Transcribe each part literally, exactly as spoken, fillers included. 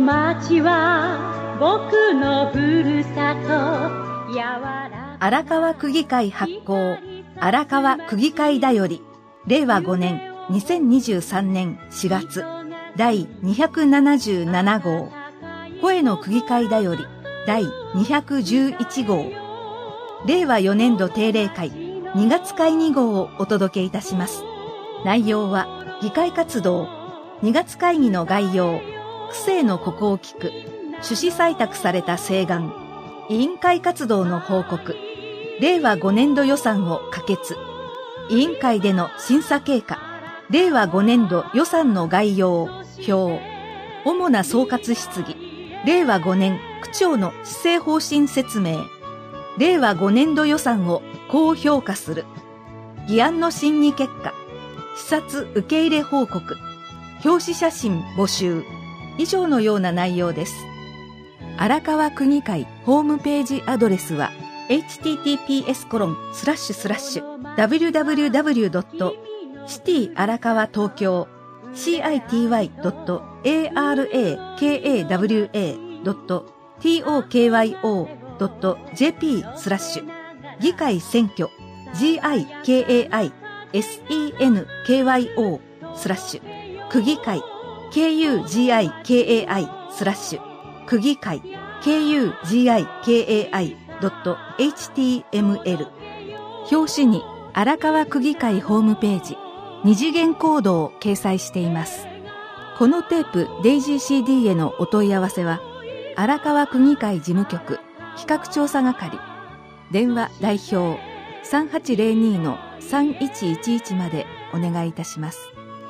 町は僕のふるさと。やわら荒川区議会発行荒川区議会だよりれいわごねんにせんにじゅうさんねんしがつだいにひゃくななじゅうななごう、声の区議会だよりだいにひゃくじゅういちごう、れいわよねんど定例会にがつ会にごうをお届けいたします。内容は議会活動、にがつ会議の概要、区政のここを聞く、趣旨採択された請願、委員会活動の報告、れいわごねんど予算を可決、委員会での審査経過、れいわごねんど予算の概要、表、主な総括質疑、れいわごねん区長の施政方針説明、れいわごねんど予算を高評価する、議案の審議結果、視察受け入れ報告、表紙写真募集、以上のような内容です。荒川区議会ホームページアドレスは エイチティーティーピーエスコロンスラッシュスラッシュダブリューダブリューダブリュードットシティ荒川東京 シーアイティーワイドットエーアールエーケーエーダブリューエードットトーキョードットジェーピースラッシュ議会選挙 ジーアイケーエーアイエスイーエヌケーワイオー スラッシュ区議会 ケーユージーアイケーエーアイ スラッシュ区議会 ケーユージーアイケーエーアイドットエイチティーエムエル 表紙に荒川区議会ホームページ二次元コードを掲載しています。このテープデイジー シーディー へのお問い合わせは荒川区議会事務局企画調査係電話代表 さんはちゼロに のさんいちいちいち までお願いいたします。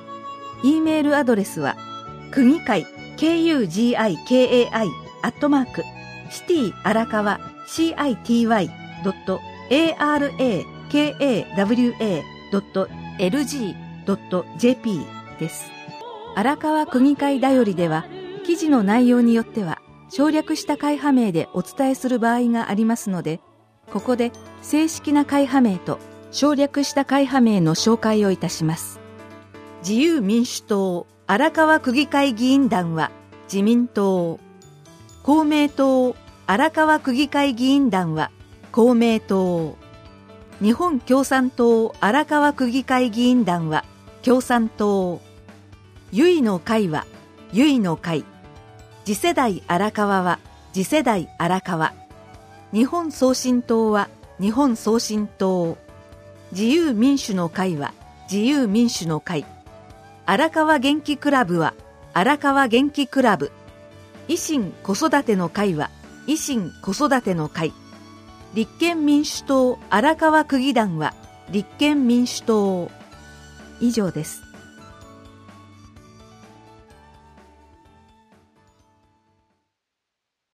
E メールアドレスは区議会 ケーユージーアイケーエーアイ アットマークシティ荒川 シーアイティーワイドットエーアールエーケーエーダブリューエードットエルジードットジェーピー です。荒川区議会だよりでは記事の内容によっては省略した会派名でお伝えする場合がありますので、ここで正式な会派名と省略した会派名の紹介をいたします。自由民主党荒川区議会議員団は自民党、公明党荒川区議会議員団は公明党、日本共産党荒川区議会議員団は共産党、ゆいの会はゆいの会、次世代荒川は次世代荒川、日本送信党は日本送信党、自由民主の会は自由民主の会、荒川元気クラブは荒川元気クラブ、維新子育ての会は維新子育ての会、立憲民主党荒川区議団は立憲民主党。以上です。